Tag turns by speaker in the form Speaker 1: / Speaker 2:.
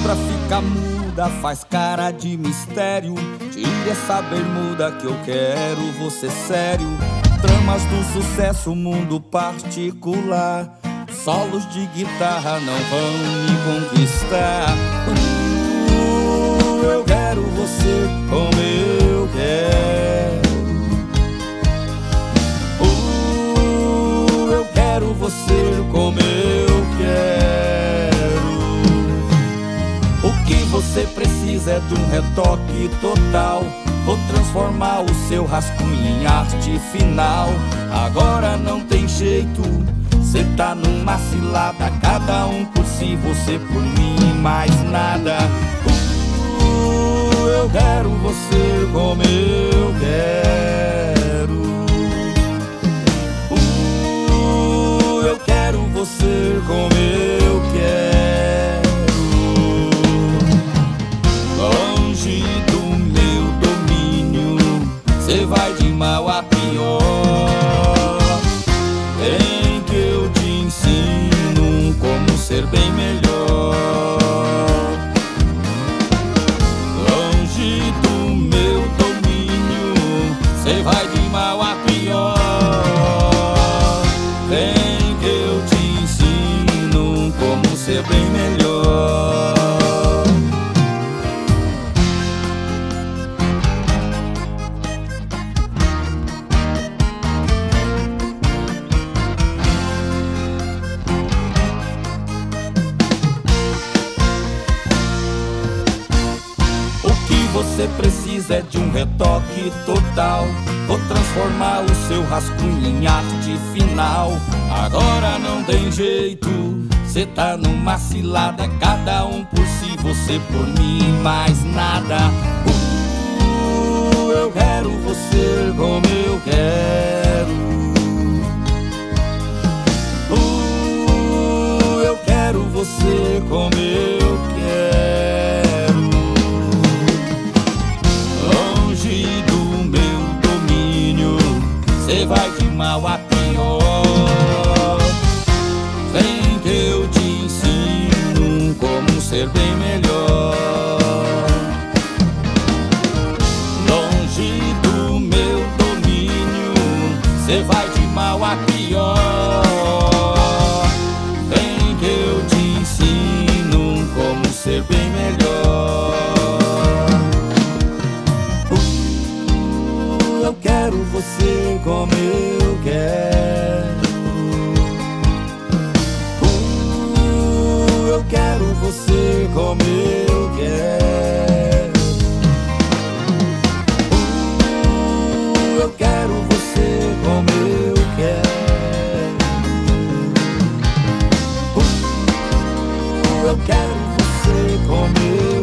Speaker 1: pra ficar muda, faz cara de mistério. Tire essa bermuda que eu quero você sério. Tramas do sucesso, mundo particular. Solos de guitarra não vão me conquistar. Eu quero você como eu quero. Eu quero você como eu quero. O que você precisa é de um retoque total. Vou transformar o seu rascunho em arte final. Agora não tem jeito, cê tá numa cilada. Cada um por si, você por mim, mais nada. Eu quero você como eu quero. Eu quero você como eu quero. Longe do meu domínio, cê vai de mal a pior. Vem que eu te ensino como ser bem melhor. Longe do meu domínio, cê vai de mal a pior. Vem que eu te ensino como ser bem melhor. Você precisa é de um retoque total. Vou transformar o seu rascunho em arte final. Agora não tem jeito, cê tá numa cilada. Cada um por si, você por mim, mais nada. Eu quero você como eu quero. Eu quero você como eu quero. Cê vai de mal a pior. Vem que eu te ensino como ser bem melhor. Longe do meu domínio, cê vai de mal a pior. Vem que eu te ensino como ser bem melhor. Eu quero você como eu quero. Eu quero você como eu quero. Eu quero você como eu quero. Eu quero você como eu quero.